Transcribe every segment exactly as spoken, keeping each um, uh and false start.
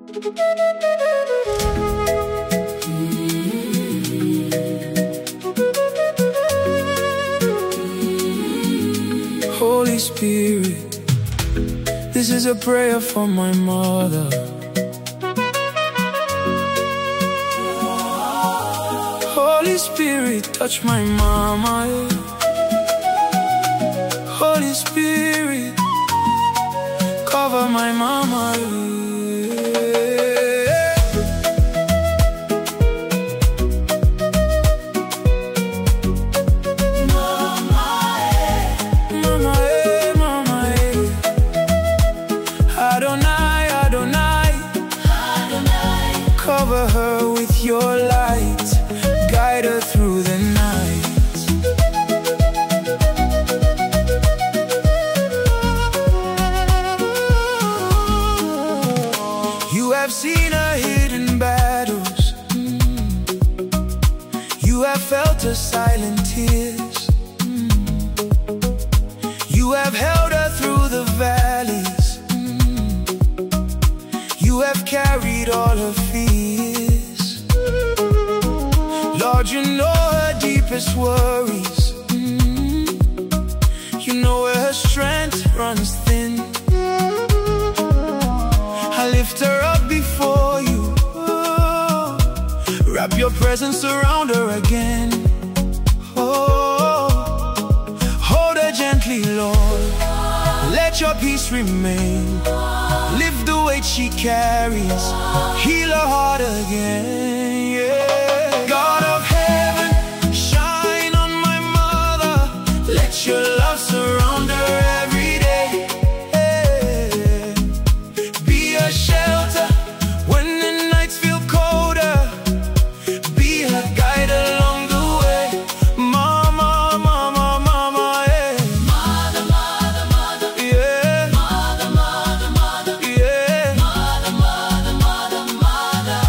Holy Spirit, this is a prayer for my mother. Holy Spirit, touch my mama. Holy Spirit, cover my mama. Cover her with your light, guide her through the night. You have seen her hidden battles. You have felt her silent tears. You have held her through the valleys. You have carried all her fears. Lord, you know her deepest worries. You know where her strength runs thin. I lift her up before you. Oh, wrap your presence around her again. Oh, hold her gently, Lord. Let your peace remain. Lift the weight she carries. Heal her heart again, yeah. God of heaven, shine on my mother. Let your love surround her every day, yeah. Be a shelter when the nights feel colder. Be her guide along the way. Mama, mama, mama, yeah. Mother, mother, mother, yeah. Mother, mother, mother, yeah. Mother, mother, mother, mother.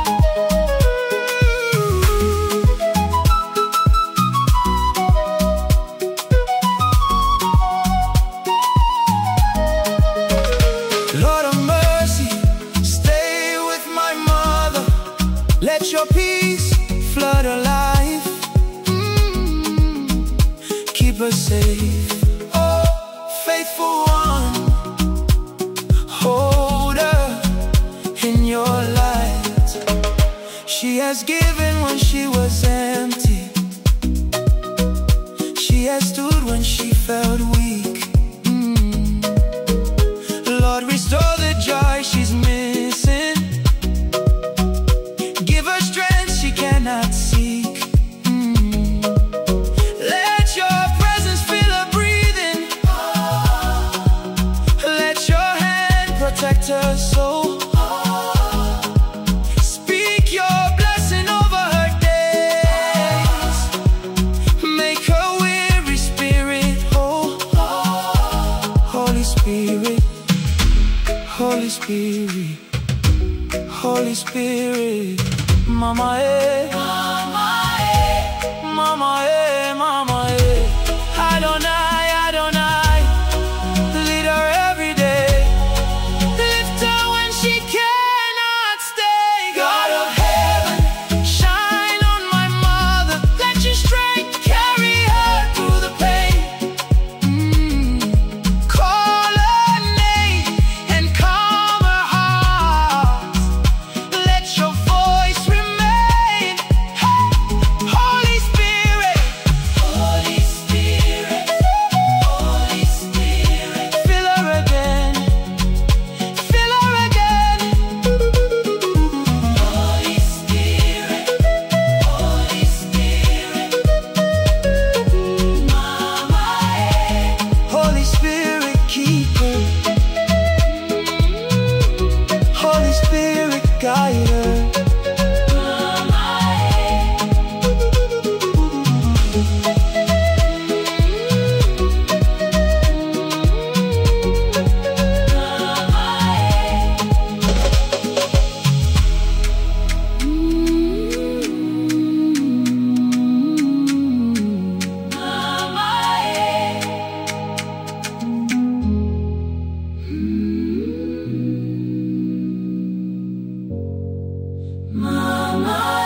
Lord of mercy, stay with my mother. Let your peace flood her life. Mm. Keep her safe. Oh, faithful one, hold her in your light. She has given when she was empty. She has stood when she felt weak. Mm. Lord, restore the joy she's missing. Give her strength she cannot seek. Mm. Let your presence fill her breathing. Let your hand protect her soul. Speak your blessing over her days. Make her weary spirit whole. Holy Spirit, Holy Spirit, Holy Spirit, Mama, eh, Mama, eh, Mama, eh, Mama, eh. Adonai, Adonai, lead her every day. Lift her when she cannot stay. God of heaven, shine on my mother. Let your strength carry her through the pain. Mm. Call her name and calm her heart. Let your voice remain. Hey! Holy Spirit, Holy Spirit, Holy Spirit, fill her again, fill her again. Holy Spirit, Holy Spirit, Mama, eh. Holy Spirit, keep her. Holy Spirit, guide her. Mama, eh. Mama, eh. Mama.